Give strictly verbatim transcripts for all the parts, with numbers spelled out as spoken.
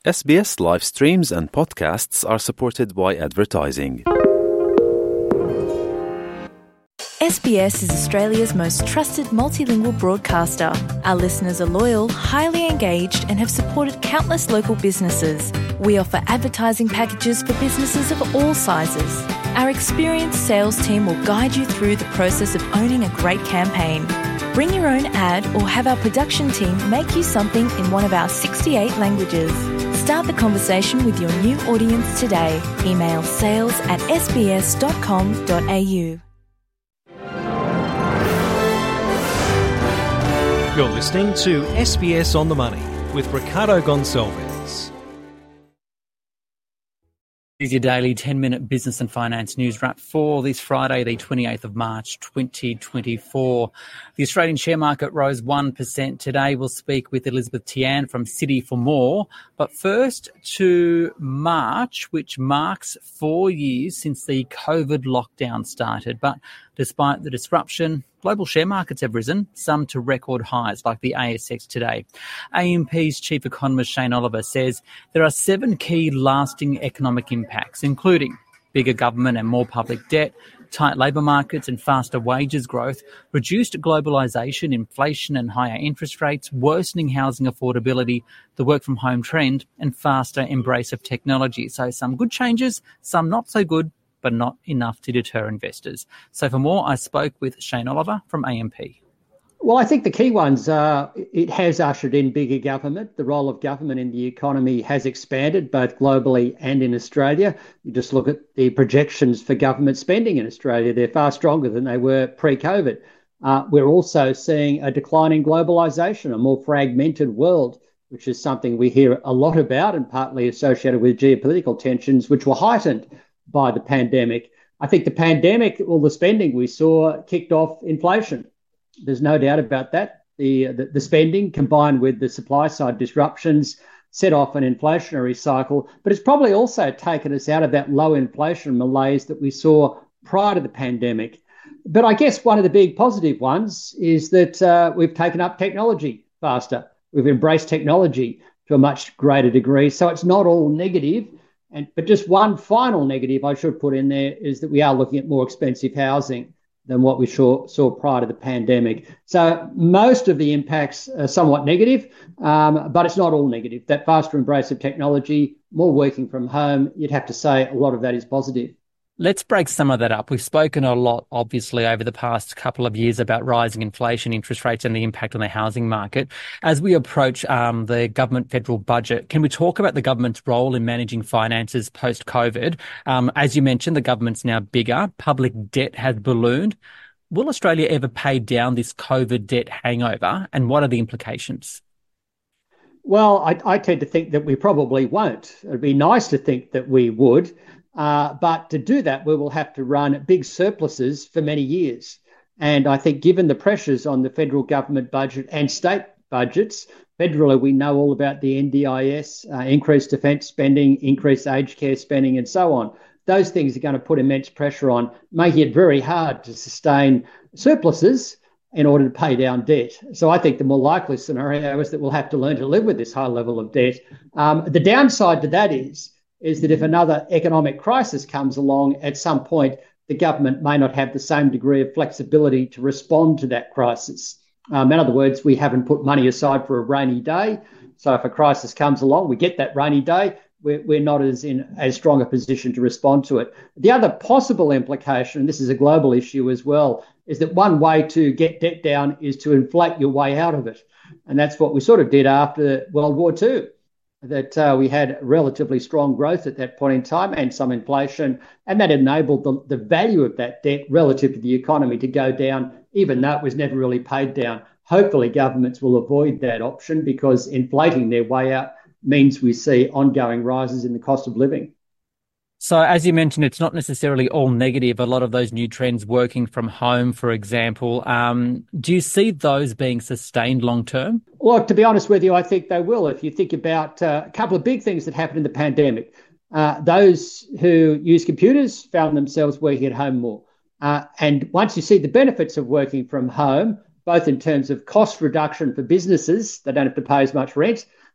S B S live streams and podcasts are supported by advertising. S B S is Australia's most trusted multilingual broadcaster. Our listeners are loyal, highly engaged, and have supported countless local businesses. We offer advertising packages for businesses of all sizes. Our experienced sales team will guide you through the process of owning a great campaign. Bring your own ad or have our production team make you something in one of our sixty-eight languages. Start the conversation with your new audience today. Email sales at s b s dot com dot a u. You're listening to S B S On The Money with Ricardo Gonçalves. Here's your daily ten-minute business and finance news wrap for this Friday, the twenty-eighth of March, twenty twenty-four. The Australian share market rose one percent today. We'll speak with Elizabeth Tian from Citi for more. But first to March, which marks four years since the COVID lockdown started. But despite the disruption, global share markets have risen, some to record highs like the A S X today. A M P's chief economist Shane Oliver says there are seven key lasting economic impacts, including bigger government and more public debt, tight labour markets and faster wages growth, reduced globalisation, inflation and higher interest rates, worsening housing affordability, the work from home trend and faster embrace of technology. So some good changes, some not so good, but not enough to deter investors. So for more, I spoke with Shane Oliver from A M P. Well, I think the key ones are it has ushered in bigger government. The role of government in the economy has expanded both globally and in Australia. You just look at the projections for government spending in Australia. They're far stronger than they were pre-COVID. Uh, we're also seeing a decline in globalisation, a more fragmented world, which is something we hear a lot about and partly associated with geopolitical tensions, which were heightened by the pandemic. I think the pandemic, all the spending we saw, kicked off inflation. There's no doubt about that. The, the, the spending combined with the supply side disruptions set off an inflationary cycle, but it's probably also taken us out of that low inflation malaise that we saw prior to the pandemic. But I guess one of the big positive ones is that uh, we've taken up technology faster. We've embraced technology to a much greater degree. So it's not all negative. And, but just one final negative I should put in there is that we are looking at more expensive housing than what we saw, saw prior to the pandemic. So most of the impacts are somewhat negative, um, but it's not all negative. That faster embrace of technology, more working from home, you'd have to say a lot of that is positive. Let's break some of that up. We've spoken a lot, obviously, over the past couple of years about rising inflation, interest rates and the impact on the housing market. As we approach um, the government federal budget, can we talk about the government's role in managing finances post-COVID? Um, as you mentioned, the government's now bigger. Public debt has ballooned. Will Australia ever pay down this COVID debt hangover? And what are the implications? Well, I, I tend to think that we probably won't. It'd be nice to think that we would. Uh, but to do that, we will have to run big surpluses for many years. And I think given the pressures on the federal government budget and state budgets, federally we know all about the N D I S, uh, increased defence spending, increased aged care spending and so on. Those things are going to put immense pressure on, making it very hard to sustain surpluses in order to pay down debt. So I think the more likely scenario is that we'll have to learn to live with this high level of debt. Um, the downside to that is is that if another economic crisis comes along, at some point, the government may not have the same degree of flexibility to respond to that crisis. Um, in other words, we haven't put money aside for a rainy day. So if a crisis comes along, we get that rainy day, we're, we're not as in as strong a position to respond to it. The other possible implication, and this is a global issue as well, is that one way to get debt down is to inflate your way out of it. And that's what we sort of did after World War Two. That uh, we had relatively strong growth at that point in time and some inflation, and that enabled the, the value of that debt relative to the economy to go down, even though it was never really paid down. Hopefully governments will avoid that option because inflating their way out means we see ongoing rises in the cost of living. So as you mentioned, it's not necessarily all negative. A lot of those new trends, working from home, for example, um, do you see those being sustained long term? Look, to be honest with you, I think they will. If you think about uh, a couple of big things that happened in the pandemic, uh, those who use computers found themselves working at home more. Uh, and once you see the benefits of working from home, both in terms of cost reduction for businesses, they don't have to pay as much rent,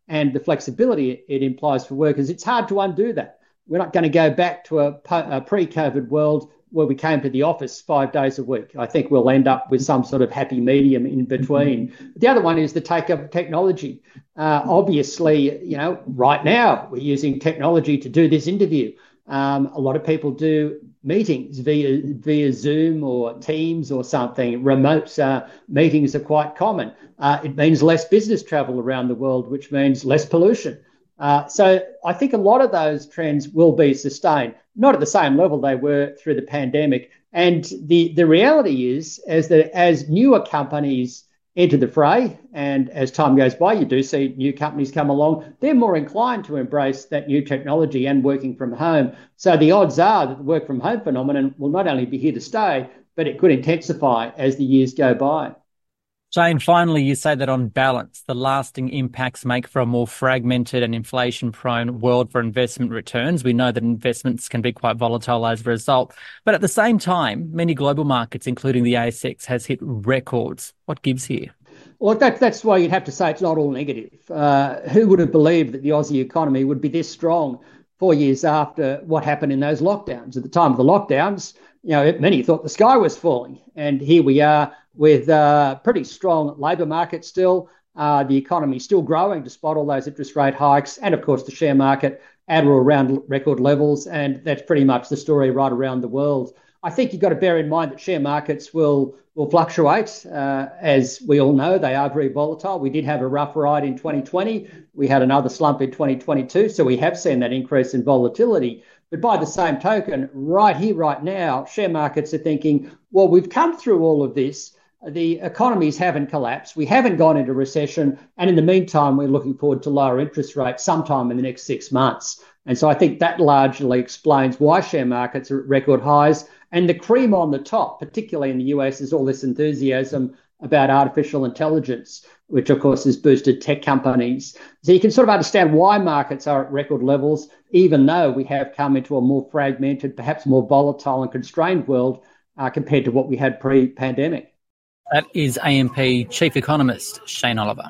and the flexibility it implies for workers, it's hard to undo that. We're not going to go back to a, a pre-COVID world where we came to the office five days a week. I think we'll end up with some sort of happy medium in between. Mm-hmm. The other one is the take-up of technology. Uh, obviously, you know, right now we're using technology to do this interview. Um, a lot of people do meetings via via Zoom or Teams or something. Remote uh, meetings are quite common. Uh, it means less business travel around the world, which means less pollution. Uh, so I think a lot of those trends will be sustained, not at the same level they were through the pandemic. And the, the reality is, as the as newer companies enter the fray, and as time goes by, you do see new companies come along, they're more inclined to embrace that new technology and working from home. So the odds are that the work from home phenomenon will not only be here to stay, but it could intensify as the years go by. Shane, finally, you say that on balance, the lasting impacts make for a more fragmented and inflation-prone world for investment returns. We know that investments can be quite volatile as a result. But at the same time, many global markets, including the A S X, has hit records. What gives here? Well, that, that's why you'd have to say it's not all negative. Uh, who would have believed that the Aussie economy would be this strong four years after what happened in those lockdowns? At the time of the lockdowns, you know, many thought the sky was falling. And here we are with a pretty strong labour market still, uh, the economy still growing despite all those interest rate hikes, and of course the share market at or around record levels, and that's pretty much the story right around the world. I think you've got to bear in mind that share markets will will fluctuate. Uh, as we all know, they are very volatile. We did have a rough ride in twenty twenty. We had another slump in twenty twenty-two, so we have seen that increase in volatility. But by the same token, right here, right now, share markets are thinking, well, we've come through all of this. The economies haven't collapsed. We haven't gone into recession. And in the meantime, we're looking forward to lower interest rates sometime in the next six months. And so I think that largely explains why share markets are at record highs. And the cream on the top, particularly in the U S, is all this enthusiasm about artificial intelligence, which, of course, has boosted tech companies. So you can sort of understand why markets are at record levels, even though we have come into a more fragmented, perhaps more volatile and constrained world uh, compared to what we had pre-pandemic. That is A M P Chief Economist Shane Oliver.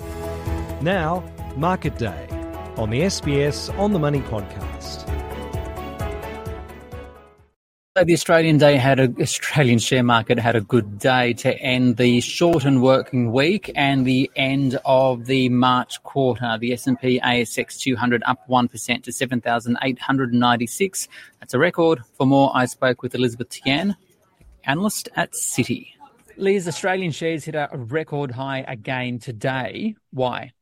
Now, Market Day on the S B S On The Money podcast. So the Australian day had a Australian share market had a good day to end the shortened working week and the end of the March quarter. The S and P A S X two hundred up one percent to seven thousand eight hundred ninety-six. That's a record. For more, I spoke with Elizabeth Tian, analyst at Citi. Liz, Australian shares hit a record high again today. Why?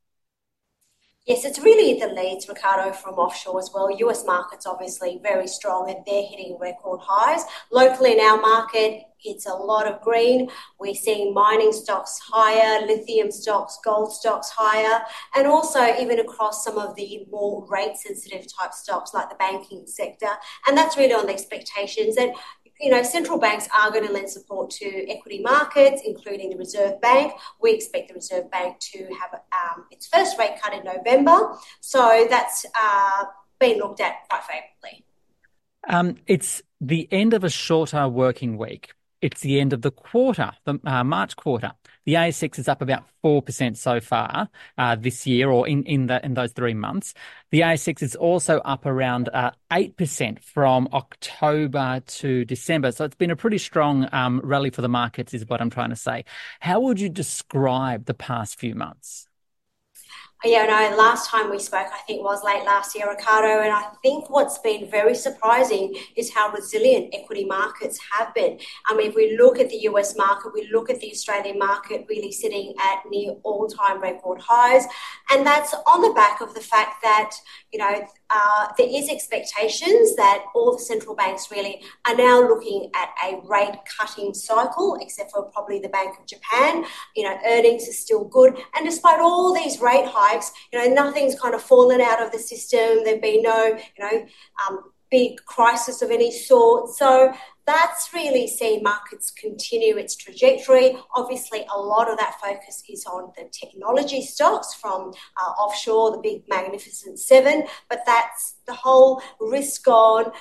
Yes, it's really the leads, Ricardo, from offshore as well. U S markets obviously very strong and they're hitting record highs. Locally in our market, it's a lot of green. We're seeing mining stocks higher, lithium stocks, gold stocks higher, and also even across some of the more rate-sensitive type stocks like the banking sector. And that's really on the expectations that you know, central banks are going to lend support to equity markets, including the Reserve Bank. We expect the Reserve Bank to have um, its first rate cut in November. So that's uh, been looked at quite favourably. Um, it's the end of a shorter working week. It's the end of the quarter, the uh, March quarter. The A S X is up about four percent so far uh, this year, or in in, the, in those three months. The A S X is also up around uh, eight percent from October to December. So it's been a pretty strong um, rally for the markets is what I'm trying to say. How would you describe the past few months? Yeah, no, last time we spoke, I think was late last year, Ricardo, and I think what's been very surprising is how resilient equity markets have been. I mean, if we look at the U S market, we look at the Australian market really sitting at near all-time record highs, and that's on the back of the fact that, you know, uh, there is expectations that all the central banks really are now looking at a rate-cutting cycle, except for probably the Bank of Japan. You know, earnings are still good, and despite all these rate hikes, you know, nothing's kind of fallen out of the system. There've been no, you know, um, big crisis of any sort. So that's really seen markets continue its trajectory. Obviously, a lot of that focus is on the technology stocks from uh, offshore, the big Magnificent Seven, but that's the whole risk on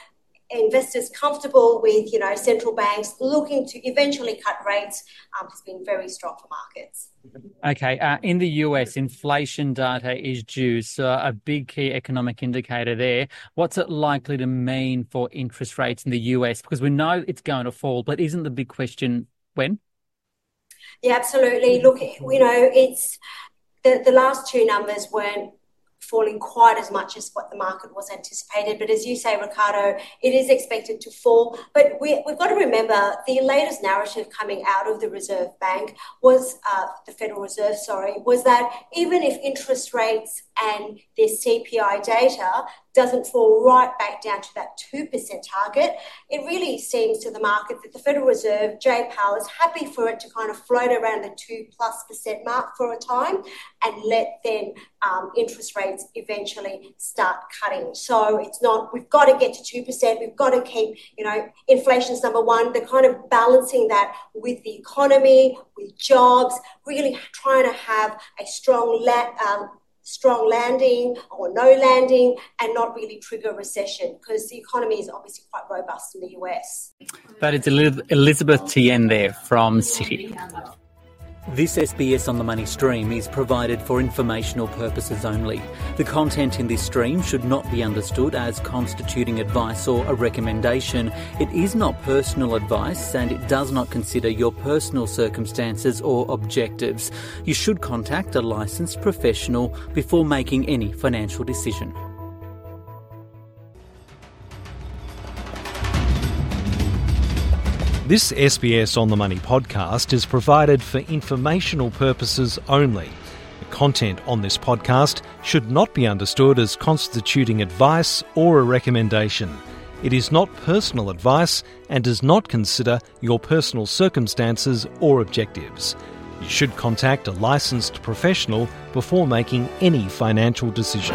investors comfortable with, you know, central banks looking to eventually cut rates um, has been very strong for markets. Okay, uh, in the U S, inflation data is due, so a big key economic indicator there. What's it likely to mean for interest rates in the U S? Because we know it's going to fall, but isn't the big question when? Yeah, absolutely. Look, you know, it's the, the last two numbers weren't falling quite as much as what the market was anticipated. But as you say, Ricardo, it is expected to fall. But we, we've got to remember the latest narrative coming out of the Reserve Bank was, uh, the Federal Reserve, sorry, was that even if interest rates and their C P I data doesn't fall right back down to that two percent target, it really seems to the market that the Federal Reserve, Jay Powell, is happy for it to kind of float around the two plus percent mark for a time and let then um, interest rates eventually start cutting. So it's not, we've got to get to two percent, we've got to keep, you know, inflation's number one. They're kind of balancing that with the economy, with jobs, really trying to have a strong la- um, strong landing or no landing and not really trigger recession because the economy is obviously quite robust in the U S. That is Elizabeth Tien there from Citi. This S B S On The Money stream is provided for informational purposes only. The content in this stream should not be understood as constituting advice or a recommendation. It is not personal advice and it does not consider your personal circumstances or objectives. You should contact a licensed professional before making any financial decision. This S B S On The Money podcast is provided for informational purposes only. The content on this podcast should not be understood as constituting advice or a recommendation. It is not personal advice and does not consider your personal circumstances or objectives. You should contact a licensed professional before making any financial decision.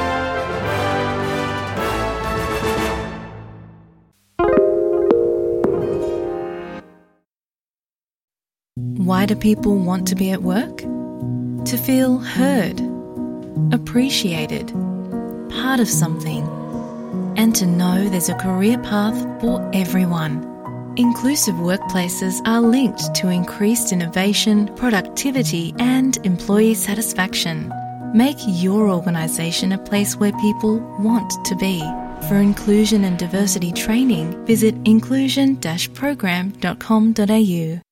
Why do people want to be at work? To feel heard, appreciated, part of something, and to know there's a career path for everyone. Inclusive workplaces are linked to increased innovation, productivity, and employee satisfaction. Make your organisation a place where people want to be. For inclusion and diversity training, visit inclusion dash program dot com dot a u.